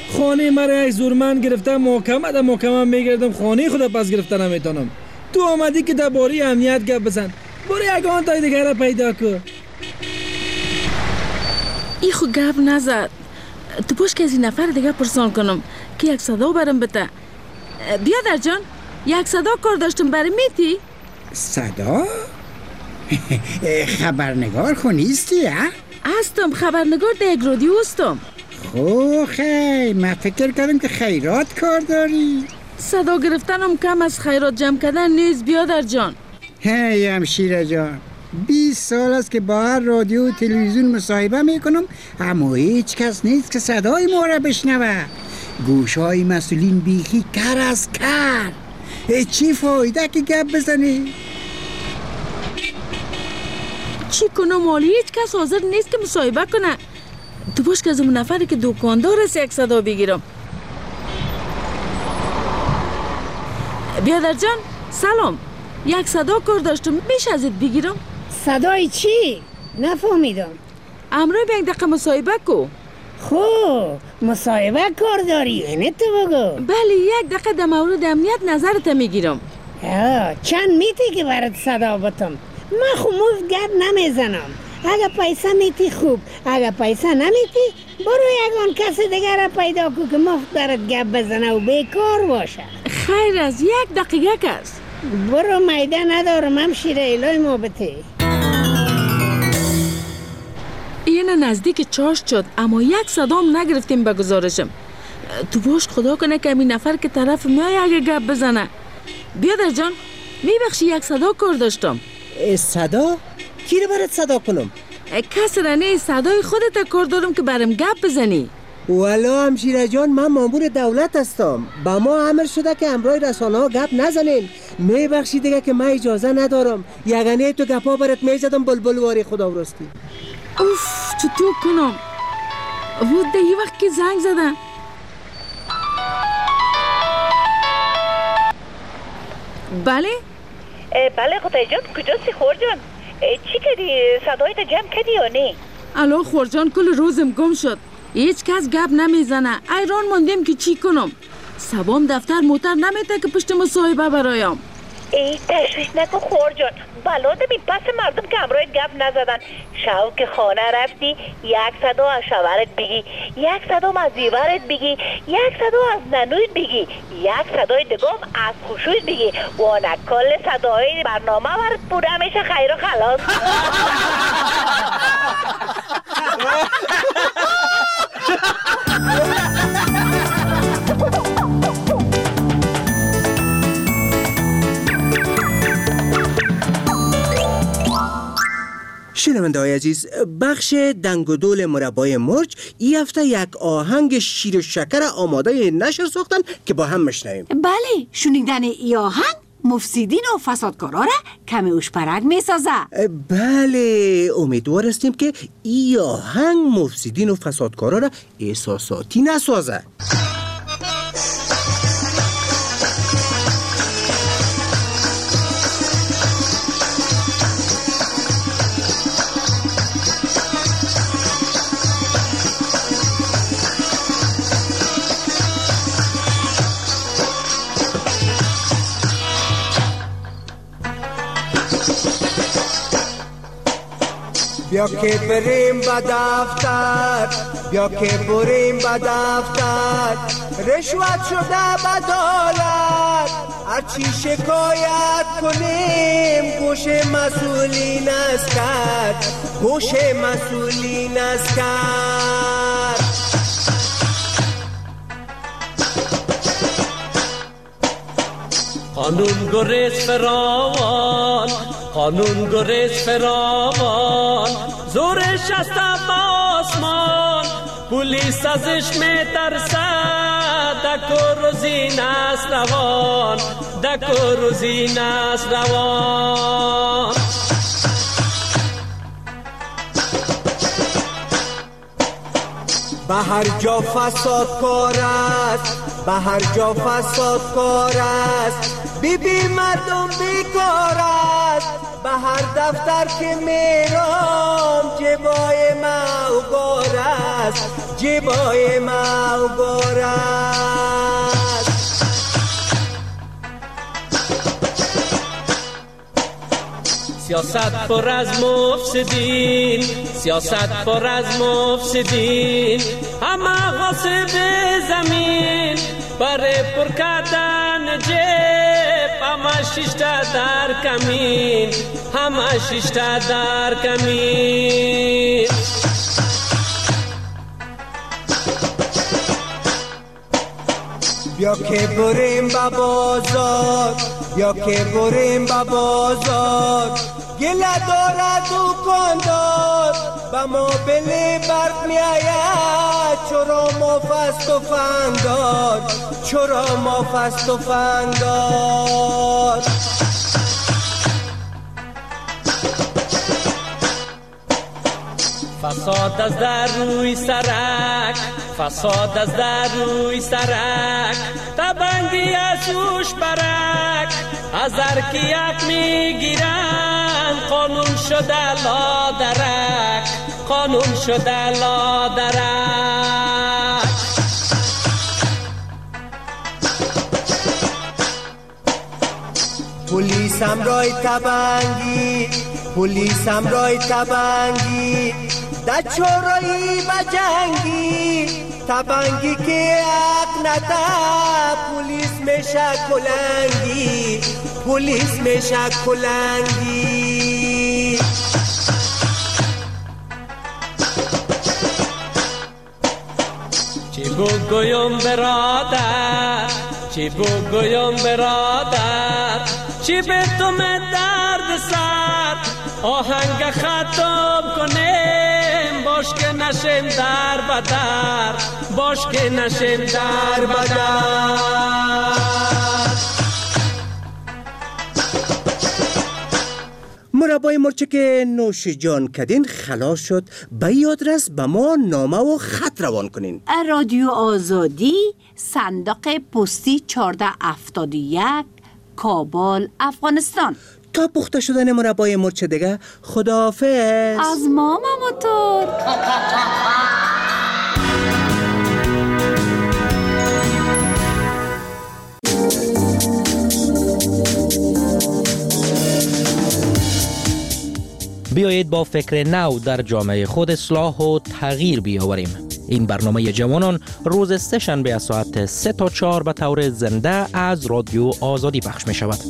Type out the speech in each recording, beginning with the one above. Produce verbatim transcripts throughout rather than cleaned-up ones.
خانه مرا یک زورمند گرفته، محکمه در محکمه میگردم، خانه خود پس گرفته نمیتونم. تو آمدی که درباره امنیت گپ بزن. برو یگان تای دیگر را پیدا کن. ای خو گپ نزد. تو باش که از این نفر دیگه پرسان کنم که یک صدا برم بده. بیادر جان، یک صدا کار داشتم برای میتی؟ صدا؟ خبرنگار خو نیستی ها؟ هستم، خبرنگار در یک رادیو هستم. خو خیر، من فکر کردم که خیرات کار داری. صدا گرفتنم کم از خیرات جمع کردن نیست بیادر جان. هی همشیره جان، بیست سال است که با هر رادیو و تلویزیون مصاحبه میکنم، اما هیچ کس نیست که صدای ما را بشنوه. گوشهای مسئولین بیخی کر از کر. چی فایده که گپ بزنی؟ چی کنم مالی؟ هیچ کس حاضر نیست که مصاحبه کنه. تو باش که از اون نفری که دکاندار است یک صدا بگیرم. بیادر جان سلام، یک صدا کار داشتم، میشه ازت بگیرم؟ صدای چی؟ نفهمیدم. امروز به یک دقیقه مصاحبه کو. خو مصاحبه کار داری اینه تو بگو. بله، یک دقیقه در مورد امنیت نظرت میگیرم. چند میتی که برات صدا بتم؟ من خو مفت گپ نمیزنم. اگه پیسه میتی خوب، اگه پیسه نمیتی برو یگان کسی دیگر را پیدا کو که مفت برات گپ بزنه و بیکار باشه. خیر از یک دقیقه کس. برو میده ندارم همشیره الهی محبتی. این نزدیک چاش شد اما یک صدام نگرفتیم به گزارشم. تو باش خدا کنه که این نفر که طرف ما یک گپ بزنه. بیادر جان میبخشی یک صدا کار داشتم. صدا؟ کی رو برات صدا کنم؟ کس را نه، صدای خودت کار دارم که برم گپ بزنی. والا همشیره جان، من مامور دولت هستم. با ما امر شده که امروی رسانه ها گپ نزنیم. میبخشی دیگه که من اجازه ندارم. یگانه تو گپا برات میزدم بلبل واری خدا ورستی. اوف چطور کنم؟ بود ده یه وقت که زنگ زدن. بله؟ بله خدای جان، کجاستی خور جان؟ چی کردی؟ صدایت جمع کردی یا نه؟ الو خور جان، کل روزم گم شد. هیچ کس گپ نمیزنه. ایران موندیم که چی کنم؟ سبام دفتر موتر نمیته که پشت مصاحبه برایم. ای تشویش نکن خور جان، بلاده بی پس مردم که امروی گپ نزدن. شو که خانه رفتی یک صدا از شوهرت بگی، یک صدا از زیورت بگی، یک صدا از ننویت بگی، یک صدای دگم از خوشویت بگی. وانه کل صدای برنامه برد بوده میشه خیر و خلاص. شنونده های عزیز، بخش دنگ و دول مربای مرج این هفته یک آهنگ شیر و شکر آماده نشر ساختن که با هم مشنویم. بله، شنیدن ای آهنگ مفسدین و فسادکارا را کمی اوشپرک می سازه. بله، امیدوار هستیم که ای آهنگ مفسدین و فسادکارا را احساساتی نسازه. بیا که بریم به دفتر، بیا که بریم به دفتر، رشوت شده به دولت، هرچی شکایت کنیم گوش مسئولین است کرد، گوش مسئولین است کرد. قانون گریز فراوان، قانون گریز فراوان، زورش است آسمان، پولیس ازش میترسد، دک و روزین است روان، دک و روزین است روان. به هر جا فساد کار است، به هر جا فساد کار است، بی بی مردم بیکار است، به هر دفتر که میرم جبای ما اوگار است، جبای ما اوگار سیاست پر از مفسدین، سیاست پر از مفسدین، همه غاصب زمین برای پر کردن جیب، همه شیشته در کمین، همه شیشته در کمین. بیا که بریم با بازار، بیا که بریم با بازار، گله دارد دکاندار، با ما بلی برق می آید، چرا ما فست و فندار، چرا ما فست و فندار. فساد از در روی سرک، فساد از در روی سرک، تبنگی از اوش برک، از هر کی یک میگیرن، قانون شده لادرک، قانون شده لادرک. پلیس هم رای تبنگی، پلیس هم رای تبنگی، در چورایی و جنگی، تبنگی که حق نده، پلیس میشه کلنگی، پلیس میشه کلنگی. چی بگویم برادر، چی بگویم برادر، چی به تو من درد سر، آهنگ ختم کنیم، باش که نشیم در بدر، باش که نشیم در بدر. مربای مرچه که نوش جان کدین خلاص شد، به یادرس به ما نامه و خط روان کنین. رادیو آزادی، صندوق پستی چهارده هفتاد و یک، کابل، افغانستان. تا پخته شدن مربای مرچه دیگه، خداحافظ از ماما موتور. بیایید با فکر نو در جامعه خود اصلاح و تغییر بیاوریم. این برنامه جوانان روز سه شنبه از ساعت سه تا چهار به طور زنده از رادیو آزادی پخش می شود.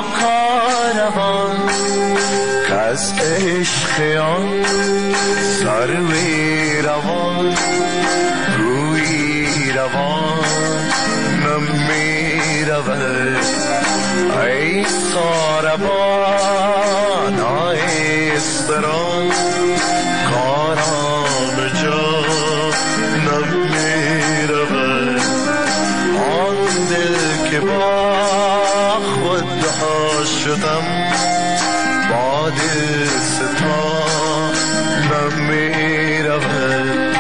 کاروان کس عشق آن سروی روان روی روان نمی رود ای ساربان آیستران کاران جا نمی رود آن دل که با خود ها شدم با دل ستا نمی رود